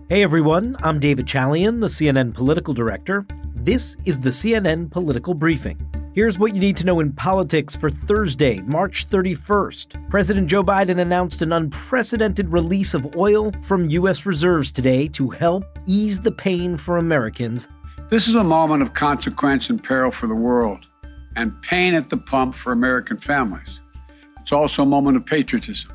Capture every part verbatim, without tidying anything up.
Hey everyone, I'm David Chalian, the C N N political director. This is the C N N Political Briefing. Here's what you need to know in politics for Thursday, March thirty-first. President Joe Biden announced an unprecedented release of oil from U S reserves today to help ease the pain for Americans. This is a moment of consequence and peril for the world, and pain at the pump for American families. It's also a moment of patriotism.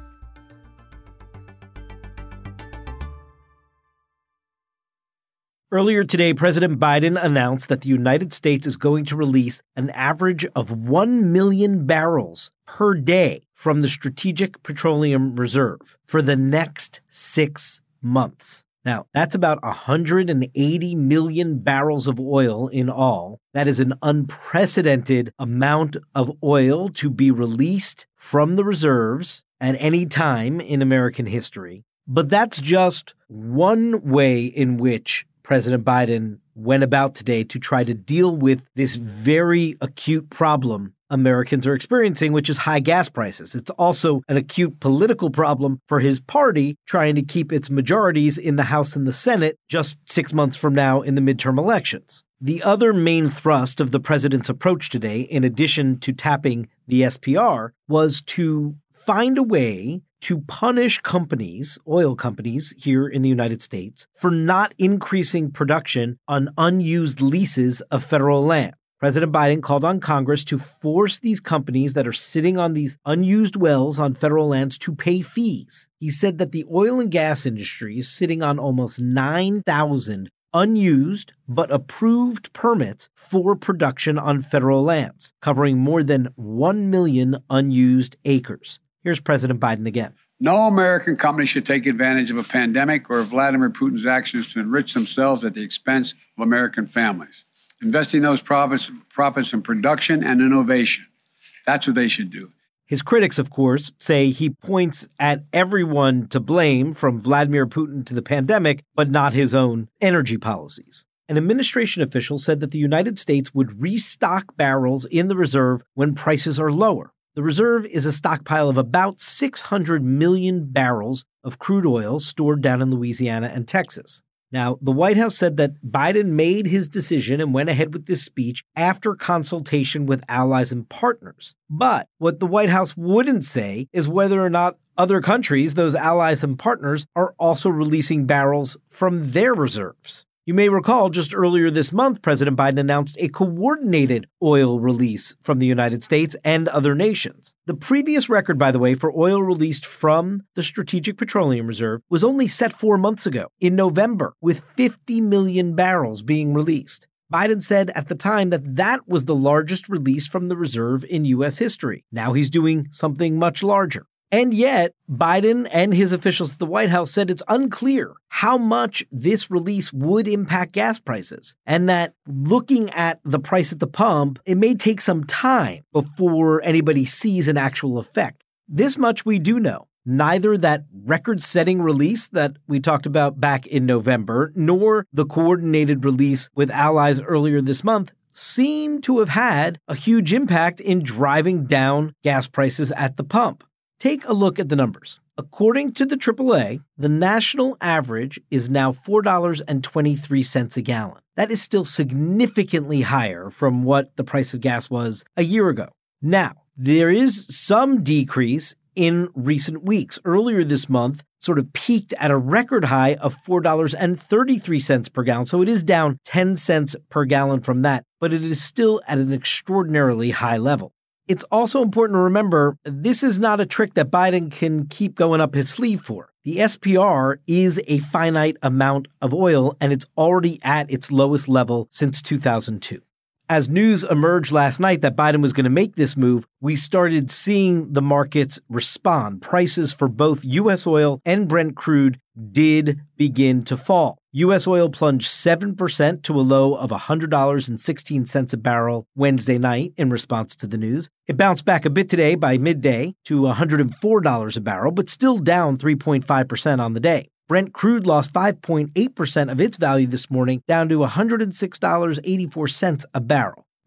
Earlier today, President Biden announced that the United States is going to release an average of one million barrels per day from the Strategic Petroleum Reserve for the next six months. Now, that's about one hundred eighty million barrels of oil in all. That is an unprecedented amount of oil to be released from the reserves at any time in American history. But that's just one way in which President Biden went about today to try to deal with this very acute problem Americans are experiencing, which is high gas prices. It's also an acute political problem for his party trying to keep its majorities in the House and the Senate just six months from now in the midterm elections. The other main thrust of the president's approach today, in addition to tapping the S P R, was to find a way to punish companies, oil companies here in the United States, for not increasing production on unused leases of federal land. President Biden called on Congress to force these companies that are sitting on these unused wells on federal lands to pay fees. He said that the oil and gas industry is sitting on almost nine thousand unused but approved permits for production on federal lands, covering more than one million unused acres. Here's President Biden again. No American company should take advantage of a pandemic or of Vladimir Putin's actions to enrich themselves at the expense of American families. Investing those profits, profits in production and innovation. That's what they should do. His critics, of course, say he points at everyone to blame, from Vladimir Putin to the pandemic, but not his own energy policies. An administration official said that the United States would restock barrels in the reserve when prices are lower. The reserve is a stockpile of about six hundred million barrels of crude oil stored down in Louisiana and Texas. Now, the White House said that Biden made his decision and went ahead with this speech after consultation with allies and partners. But what the White House wouldn't say is whether or not other countries, those allies and partners, are also releasing barrels from their reserves. You may recall just earlier this month, President Biden announced a coordinated oil release from the United States and other nations. The previous record, by the way, for oil released from the Strategic Petroleum Reserve was only set four months ago, in November, with fifty million barrels being released. Biden said at the time that that was the largest release from the reserve in U S history. Now he's doing something much larger. And yet, Biden and his officials at the White House said it's unclear how much this release would impact gas prices, and that looking at the price at the pump, it may take some time before anybody sees an actual effect. This much we do know. Neither that record-setting release that we talked about back in November, nor the coordinated release with allies earlier this month seem to have had a huge impact in driving down gas prices at the pump. Take a look at the numbers. According to the triple A, the national average is now four dollars and twenty-three cents a gallon. That is still significantly higher from what the price of gas was a year ago. Now, there is some decrease in recent weeks. Earlier this month, sort of peaked at a record high of four dollars and thirty-three cents per gallon. So it is down ten cents per gallon from that, but it is still at an extraordinarily high level. It's also important to remember this is not a trick that Biden can keep going up his sleeve for. The S P R is a finite amount of oil, and it's already at its lowest level since two thousand two. As news emerged last night that Biden was going to make this move, we started seeing the markets respond. Prices for both U S oil and Brent crude did begin to fall. U S oil plunged seven percent to a low of one hundred dollars and sixteen cents a barrel Wednesday night in response to the news. It bounced back a bit today by midday to one hundred four dollars a barrel, but still down three point five percent on the day. Brent crude lost five point eight percent of its value this morning, down to one hundred six dollars and eighty-four cents a barrel.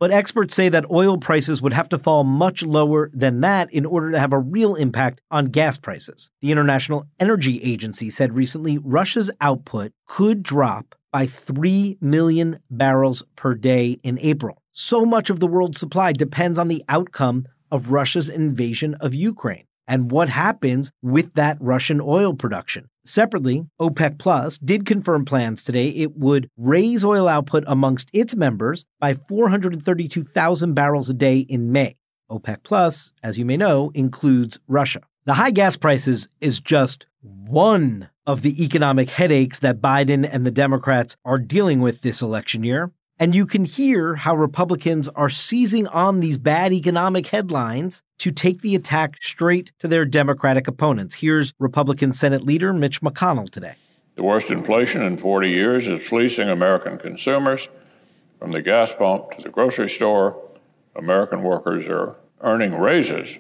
But experts say that oil prices would have to fall much lower than that in order to have a real impact on gas prices. The International Energy Agency said recently Russia's output could drop by three million barrels per day in April. So much of the world's supply depends on the outcome of Russia's invasion of Ukraine and what happens with that Russian oil production. Separately, OPEC Plus did confirm plans today it would raise oil output amongst its members by four hundred thirty-two thousand barrels a day in May. OPEC Plus, as you may know, includes Russia. The high gas prices is just one of the economic headaches that Biden and the Democrats are dealing with this election year. And you can hear how Republicans are seizing on these bad economic headlines to take the attack straight to their Democratic opponents. Here's Republican Senate Leader Mitch McConnell today. The worst inflation in forty years is fleecing American consumers. From the gas pump to the grocery store, American workers are earning raises,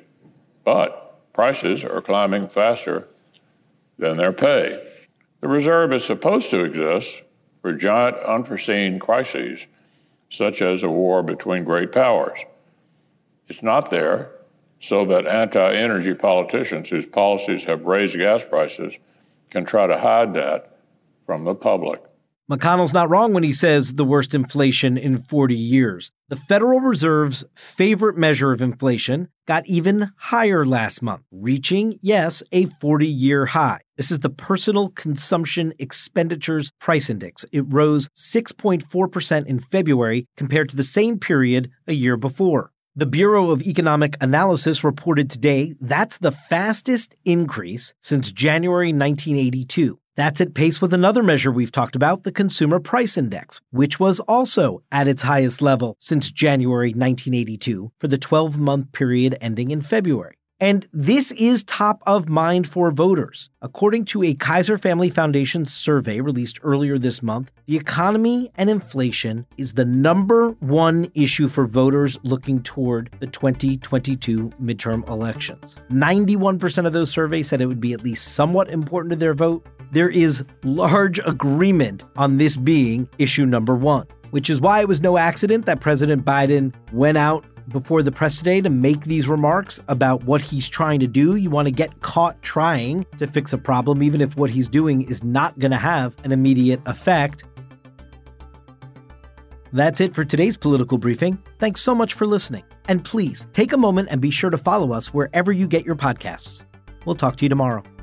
but prices are climbing faster than their pay. The reserve is supposed to exist for giant unforeseen crises, such as a war between great powers. It's not there so that anti-energy politicians whose policies have raised gas prices can try to hide that from the public. McConnell's not wrong when he says the worst inflation in forty years. The Federal Reserve's favorite measure of inflation got even higher last month, reaching, yes, a forty-year high. This is the Personal Consumption Expenditures Price Index. It rose six point four percent in February compared to the same period a year before. The Bureau of Economic Analysis reported today that's the fastest increase since January nineteen eighty-two. That's at pace with another measure we've talked about, the Consumer Price Index, which was also at its highest level since January nineteen eighty-two for the twelve-month period ending in February. And this is top of mind for voters. According to a Kaiser Family Foundation survey released earlier this month, the economy and inflation is the number one issue for voters looking toward the twenty twenty-two midterm elections. ninety-one percent of those surveys said it would be at least somewhat important to their vote. There is large agreement on this being issue number one, which is why it was no accident that President Biden went out before the press today to make these remarks about what he's trying to do. You want to get caught trying to fix a problem, even if what he's doing is not going to have an immediate effect. That's it for today's political briefing. Thanks so much for listening. And please take a moment and be sure to follow us wherever you get your podcasts. We'll talk to you tomorrow.